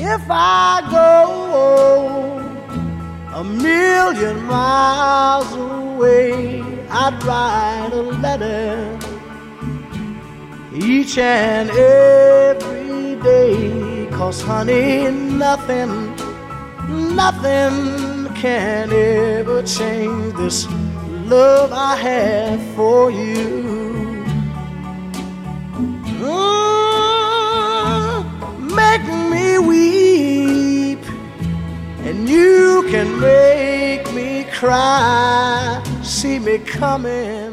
If I go a million miles away, I'd write a letter each and every day. 'Cause honey, nothing can ever change this love I have for you. Make me weep, and you can make me cry. See me coming